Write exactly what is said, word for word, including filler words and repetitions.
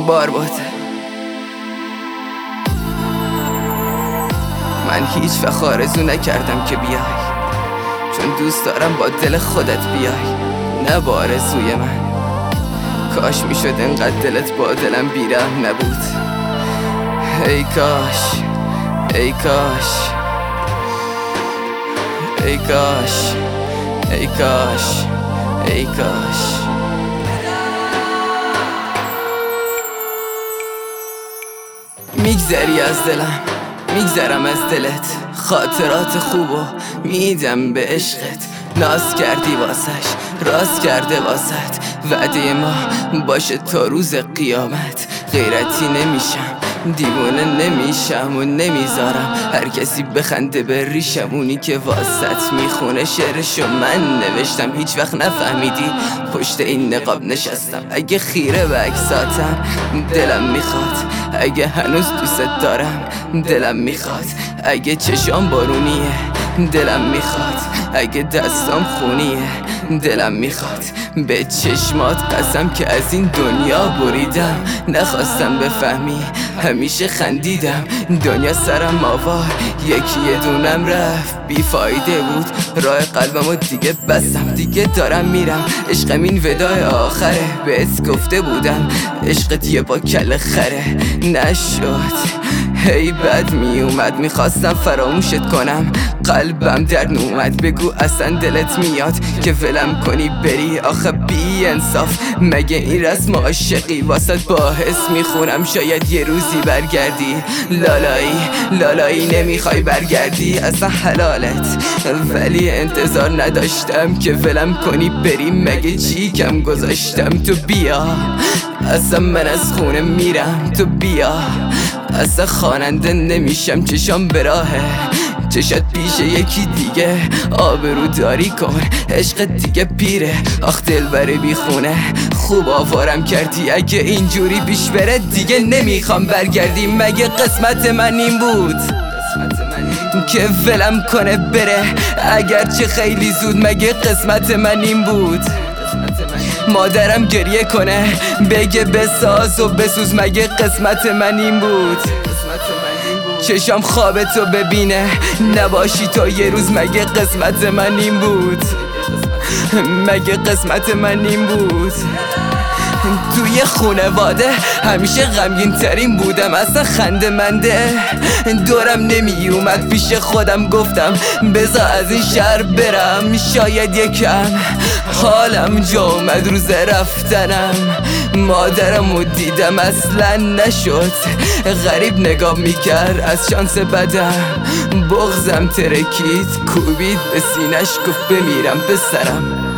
بارباده. من هیچ وقت آرزو نکردم که بیای، چون دوست دارم با دل خودت بیای، نه با آرزوی من. کاش میشد انقدر دلت با دلم بیرحم نبود. ای کاش، ای کاش، ای کاش، ای کاش، ای کاش. میگذری از دلم، میگذرم از دلت، خاطرات خوبو میدم به عشقت. ناز کردی واسش، راست کرده واسط، وعده ما باشه تا روز قیامت. غیرتی نمیشم، دیوونه نمیشم و نمیذارم هر کسی بخنده به ریشم. اونی که واسط میخونه شعرشو من نوشتم، هیچ وقت نفهمیدی پشت این نقاب نشستم. اگه خیره به عکساتم دلم میخواد، اگه هنوز دوست دارم دلم میخواد، اگه چشام بارونیه دلم میخواد، اگه دستام خونیه دلم میخواد. به چشمات قسم که از این دنیا بریدم، نخواستم بفهمی همیشه خندیدم. دنیا سرم آوار، یکی یه دونم رفت بیفایده بود. راه قلبمو دیگه بستم، دیگه دارم میرم. عشقم این وداع آخره، بهت گفته بودم عشقت یه با کل خره. نشد، هی بد می اومد، میخواستم فراموشت کنم، قلبم در نومد. بگو اصلا دلت میاد که ولم کنی بری؟ آخه بی انصاف، مگه این رسم عاشقی؟ واسط با حس میخونم شاید یه روزی برگردی. لالایی لالایی نمیخوای برگردی، اصلا حلالت، ولی انتظار نداشتم که ولم کنی بری. مگه چی کم گذاشتم؟ تو بیا، اصلا من از خونه میرم، تو بیا. اصلا خواننده نمیشم، چشام به راهه، چشات پیش یکی دیگه. آبرو داری کن، عشق دیگه پیره. آخ دلبره بی خونه، خوب آوارم کردی. اگه اینجوری پیش بره دیگه نمیخوام برگردی. مگه قسمت من این بود که ولم کنه بره؟ اگرچه خیلی زود، مگه قسمت من این بود مادرم گریه کنه بگه بساز و بسوز؟ مگه قسمت من این بود چشام خوابتو ببینه نباشی تا یه روز؟ مگه قسمت من این بود؟ مگه قسمت من این بود؟ توی خونواده همیشه غمگین ترین بودم، اصلا خنده منده دورم نمی اومد. پیش خودم گفتم بذار از این شهر برم، شاید یکم حالم جا اومد روز رفتنم. مادرمو دیدم اصلا نشد، غریب نگاه میکرد از شانس بدم. بغزم ترکید، کوبید به سینش، گفت بمیرم پسرم.